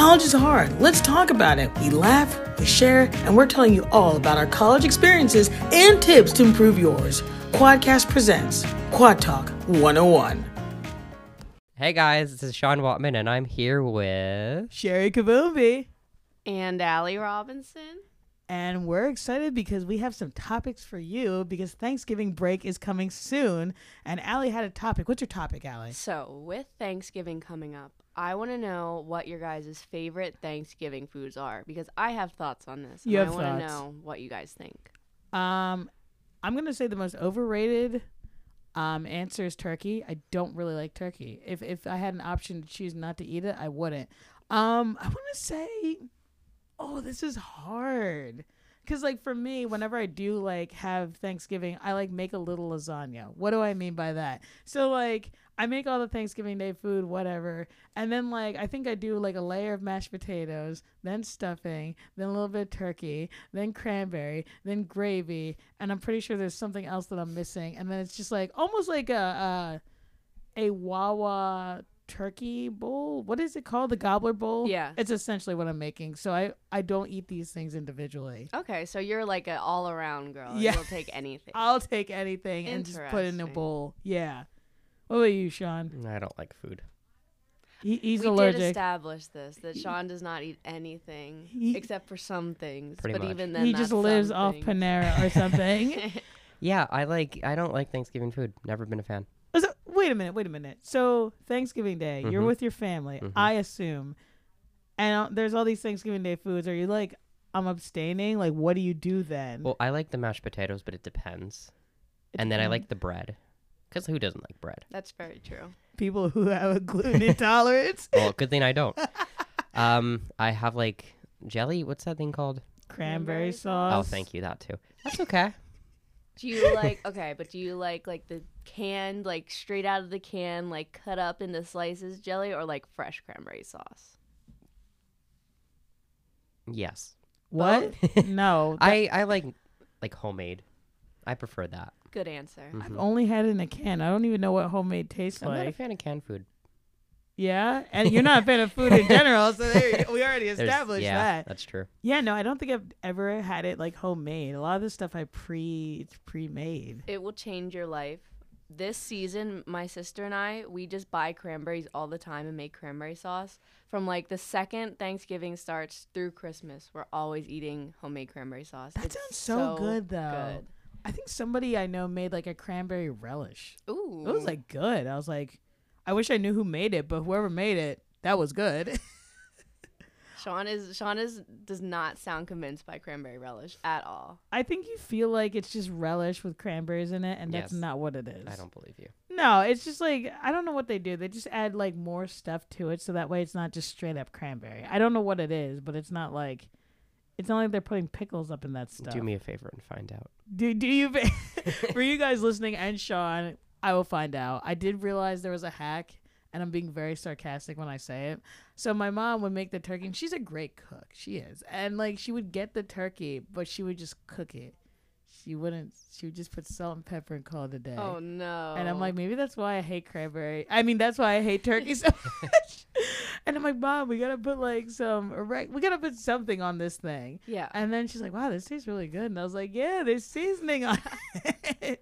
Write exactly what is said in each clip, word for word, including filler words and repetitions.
College is hard. Let's talk about it. We laugh, we share, and we're telling you all about our college experiences and tips to improve yours. Quadcast presents Quad Talk one oh one. Hey guys, this is Sean Watman, and I'm here with Sherry Kavumbi. And Allie Robinson. And we're excited because we have some topics for you because Thanksgiving break is coming soon. And Allie had a topic. What's your topic, Allie? So, with Thanksgiving coming up, I want to know what your guys' favorite Thanksgiving foods are because I have thoughts on this. You and have I want to thoughts. know what you guys think. Um, I'm going to say the most overrated um, answer is turkey. I don't really like turkey. If if I had an option to choose not to eat it, I wouldn't. Um, I want to say... Oh, this is hard. Because, like, for me, whenever I do, like, have Thanksgiving, I, like, make a little lasagna. What do I mean by that? So, like, I make all the Thanksgiving Day food, whatever. And then, like, I think I do, like, a layer of mashed potatoes, then stuffing, then a little bit of turkey, then cranberry, then gravy. And I'm pretty sure there's something else that I'm missing. And then it's just, like, almost like a, a, a Wawa turkey bowl. What is it called? The gobbler bowl? Yeah. It's essentially what I'm making. So I, I don't eat these things individually. Okay, so you're like an all-around girl. Yeah. You'll take anything. I'll take anything and just put it in a Interesting. bowl. Yeah. What about you, Sean? I don't like food. He, he's we allergic. did establish this, that Sean does not eat anything He- except for some things. Pretty but much. even then, he that's just lives some off things. Panera or something. Yeah, I like. I don't like Thanksgiving food. Never been a fan. So, wait a minute, wait a minute. So Thanksgiving Day, you're Mhm. with your family, Mhm. I assume, and uh, there's all these Thanksgiving Day foods. Are you like, I'm abstaining? Like, what do you do then? Well, I like the mashed potatoes, but it depends. It and then I depends. like the bread. Because who doesn't like bread? That's very true. People who have a gluten intolerance. Well, good thing I don't. um, I have like jelly. What's that thing called? Cranberry Cranberry sauce. Oh, thank you. That too. That's okay. Do you like, okay, but do you like like the canned, like straight out of the can, like cut up into slices jelly or like fresh cranberry sauce? Yes. What? No. that- I I like like homemade. I prefer that. Good answer. Mhm. I've only had it in a can. I don't even know what homemade tastes I'm not a like. fan of canned food. Yeah, and you're not a fan of food in general, so there you go. We already There's- established yeah, that. that's true. Yeah, no, I don't think I've ever had it like homemade. A lot of this stuff I pre it's pre-made. It will change your life. This season, my sister and I, we just buy cranberries all the time and make cranberry sauce. From like the second Thanksgiving starts through Christmas, we're always eating homemade cranberry sauce. That It's sounds so good, though. Good. I think somebody I know made like a cranberry relish. Ooh. It was like good. I was like, I wish I knew who made it, but whoever made it, that was good. Sean is Sean is does not sound convinced by cranberry relish at all. I think you feel like it's just relish with cranberries in it, and that's Yes. not what it is. I don't believe you. No, it's just like I don't know what they do. They just add like more stuff to it, so that way it's not just straight up cranberry. I don't know what it is, but it's not like it's not like they're putting pickles up in that stuff. Do me a favor and find out. Do do you for you guys listening and Sean, I will find out. I did realize there was a hack, and I'm being very sarcastic when I say it. So my mom would make the turkey, and she's a great cook. She is, and like she would get the turkey, but she would just cook it. She wouldn't. She would just put salt and pepper and call it a day. Oh no. And I'm like, maybe that's why I hate cranberry. I mean, that's why I hate turkey so much. And I'm like, Mom, we gotta put like some, erect- we gotta put something on this thing. yeah. And then she's like, wow, this tastes really good. And I was like, yeah, there's seasoning on it.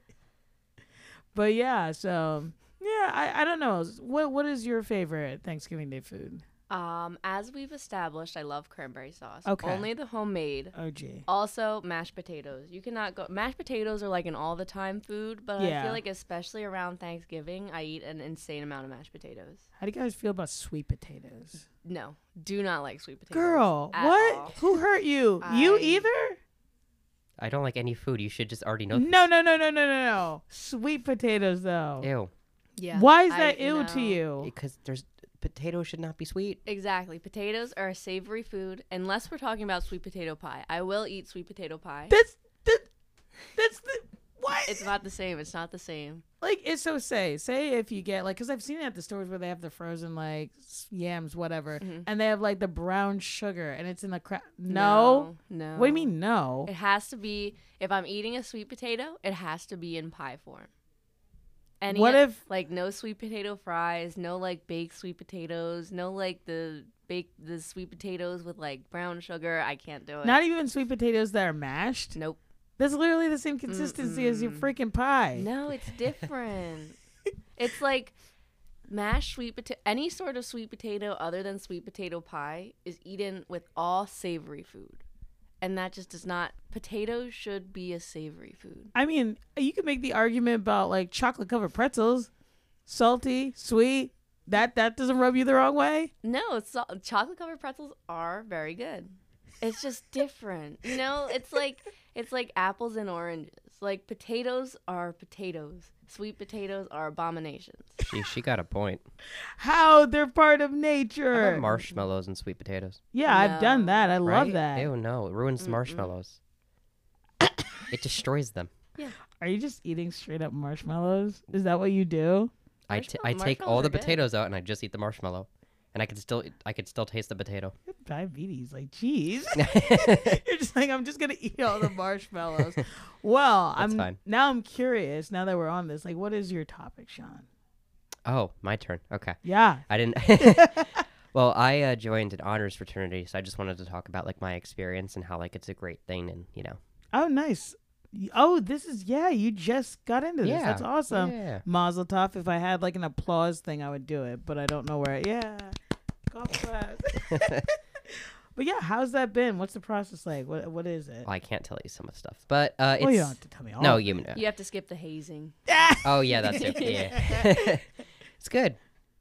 But yeah, so yeah, I, I don't know. What what is your favorite Thanksgiving Day food? Um, as we've established, I love cranberry sauce. Okay. Only the homemade. O G. Also, mashed potatoes. You cannot go. Mashed potatoes are like an all the time food, but I Yeah. feel like especially around Thanksgiving, I eat an insane amount of mashed potatoes. How do you guys feel about sweet potatoes? No, do not like sweet potatoes. Girl, at what? all. Who hurt you? You I- either? I don't like any food. You should just already know. No, no, no, no, no, no, no. Sweet potatoes, though. Ew. Yeah. Why is I that ew to know. you? Because there's potatoes should not be sweet. Exactly. Potatoes are a savory food, unless we're talking about sweet potato pie. I will eat sweet potato pie. That's that, that's the what? It's not the same. It's not the same. Like it's so say say if you get like because I've seen it at the stores where they have the frozen like s- yams whatever Mhm. and they have like the brown sugar and it's in the crap. No. No. What do you mean no? It has to be, if I'm eating a sweet potato, it has to be in pie form. Any What of- if- like no sweet potato fries, no like baked sweet potatoes, no like the baked the sweet potatoes with like brown sugar. I can't do it. Not even sweet potatoes that are mashed. Nope. That's literally the same consistency as your Mm-mm. freaking pie. No, it's different. It's like mashed sweet potato. Any sort of sweet potato other than sweet potato pie is eaten with all savory food, and that just does not. Potatoes should be a savory food. I mean, you could make the argument about like chocolate covered pretzels, salty, sweet. That that doesn't rub you the wrong way. No, so- chocolate covered pretzels are very good. It's just different. You know, it's like it's like apples and oranges. Like potatoes are potatoes. Sweet potatoes are abominations. She she got a point. How they're part of How nature. about marshmallows and sweet potatoes? Yeah, I've done that. I love Right? that. Ew, no, it ruins the Mm-mm. marshmallows. It destroys them. Are you just eating straight up marshmallows? Is that what you do? I, t- Marshmallow- I take all marshmallows the are good. potatoes out and I just eat the marshmallow, and I can still I could still taste the potato. You have diabetes, like, jeez. You're just like, I'm just gonna eat all the marshmallows. Well, That's I'm fine. now I'm curious. Now that we're on this, like, what is your topic, Sean? Oh, my turn. Okay, Yeah. I didn't. Well, I uh, joined an honors fraternity, so I just wanted to talk about like my experience and how like it's a great thing, and you know. Oh, nice. Y- Oh, this is yeah. You just got into this. Yeah. That's awesome. Yeah. Mazel tov. If I had like an applause thing, I would do it, but I don't know where. Yeah. Golf class. But yeah, how's that been? What's the process like? What What is it? Well, I can't tell you some of the stuff, but uh, it's Well, you don't have to tell me all. no, of you. it. You have to skip the hazing. Oh yeah, that's it. Yeah, it's good.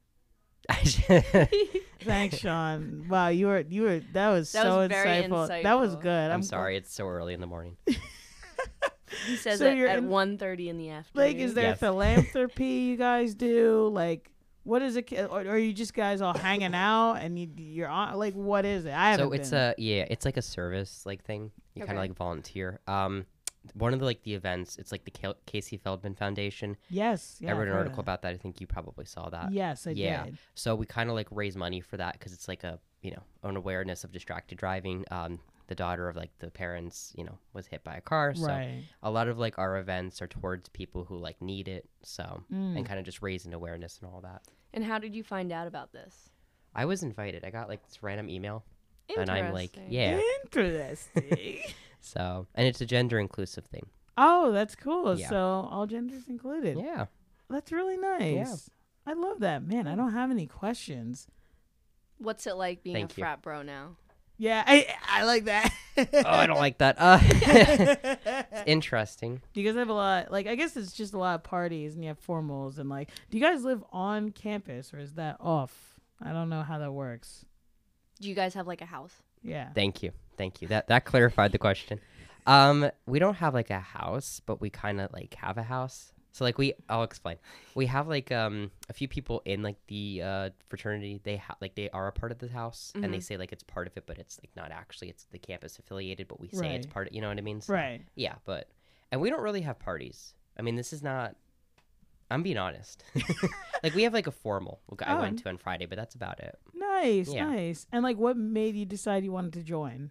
Thanks, Sean. Wow, you were you were that was That so was very insightful. That was insightful. good. I'm sorry, it's so early in the morning. He says So it you're at in- one thirty in the afternoon. Like, is there Yes. philanthropy you guys do? Like, what is it? Or, or are you just guys all hanging out and you, you're on? Like, what is it? I haven't. So it's been. a yeah, it's like a service like thing. You kind Okay. of like volunteer. Um, one of the like the events, it's like the Ca- Casey Feldman Foundation. yes. Yeah, I read I've an heard article of about that. I think you probably saw that. that. Yes, I yeah. did. So we kind of like raise money for that because it's like a you know an awareness of distracted driving. Um, the daughter of like the parents, you know, was hit by a car. So Right. a lot of like our events are towards people who like need it. So Mm. and kind of just raising awareness and all that. And how did you find out about this? I was invited. I got like this random email, and I'm like, Interesting. yeah. Interesting. So and it's a gender inclusive thing. Oh, that's cool. Yeah. So all genders included. Yeah. That's really nice. I love that. Man, I don't have any questions. What's it like being Thank a you. frat bro now? Yeah, I I like that. Oh, I don't like that. Uh, it's interesting. Do you guys have a lot? Like, I guess it's just a lot of parties, and you have formals, and like, do you guys live on campus or is that off? I don't know how that works. Do you guys have like a house? Yeah. Thank you. Thank you. That that clarified the question. Um, we don't have like a house, but we kind of like have a house. So like we, I'll explain. We have like um a few people in like the uh fraternity. They have like they are a part of the house, and they Mhm. say like it's part of it, but it's like not actually. It's the campus affiliated, but we say it's Right. part of. You know what I mean? So, Right. Yeah, but and we don't really have parties. I mean, this is not. I'm being honest. Like we have like a formal which I Oh. went to on Friday, but that's about it. Nice, Yeah. nice. And like, what made you decide you wanted to join?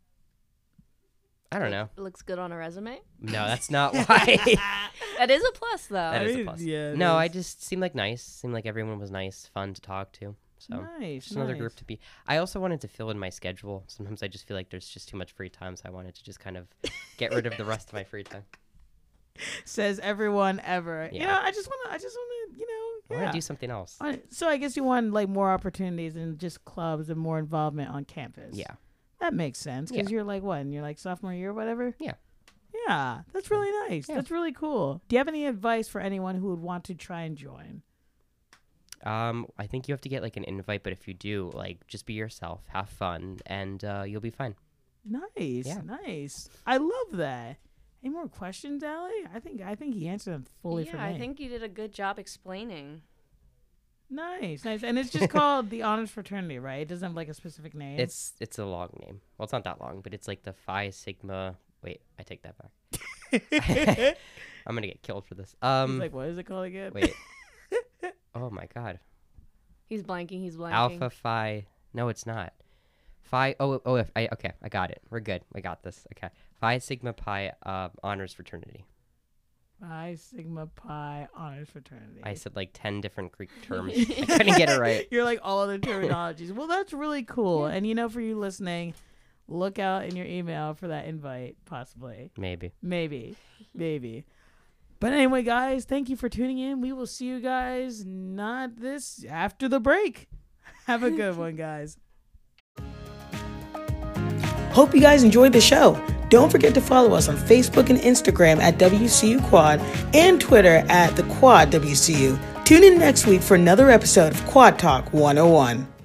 I don't know. It looks good on a resume. No, that's not why. That is a plus, though. That is a mean, plus. yeah, it no, I is. just seemed like nice. Seemed like everyone was nice, fun to talk to. So Nice. just another nice. group to be. I also wanted to fill in my schedule. Sometimes I just feel like there's just too much free time, so I wanted to just kind of get rid of the rest of my free time. Says everyone ever. You Yeah. know, I just want to. I just want to. You I know. want Yeah. to do something else. I- So I guess you want like more opportunities and just clubs and more involvement on campus. Yeah. That makes sense because Yeah. you're like what? And you're like sophomore year, or whatever. Yeah. Yeah, that's really nice. Yeah. That's really cool. Do you have any advice for anyone who would want to try and join? Um, I think you have to get like an invite, but if you do, like, just be yourself, have fun, and uh, you'll be fine. Nice, Yeah. nice. I love that. Any more questions, Allie? I think I think he answered them fully for yeah, me. I think you did a good job explaining. Nice, nice. And it's just called the Honors Fraternity, right? It doesn't have like a specific name. It's it's a long name. Well, it's not that long, but it's like the Phi Sigma. Wait, I take that back. I'm gonna get killed for this. He's Um, like, what is it called again? wait. Oh my God. He's blanking. He's blanking. Alpha Phi. No, it's not. Phi. Oh, oh. If I, okay, I got it. We're good. I got this. Okay. Phi Sigma Pi uh, honors fraternity. Phi Sigma Pi honors fraternity. I said like ten different Greek terms. I couldn't get it right. You're like all other terminologies. Well, that's really cool. And you know, for you listening, look out in your email for that invite, possibly. Maybe. Maybe. Maybe. But anyway, guys, thank you for tuning in. We will see you guys not this after the break. Have a good one, guys. Hope you guys enjoyed the show. Don't forget to follow us on Facebook and Instagram at W C U Quad and Twitter at the Quad W C U. Tune in next week for another episode of Quad Talk one oh one.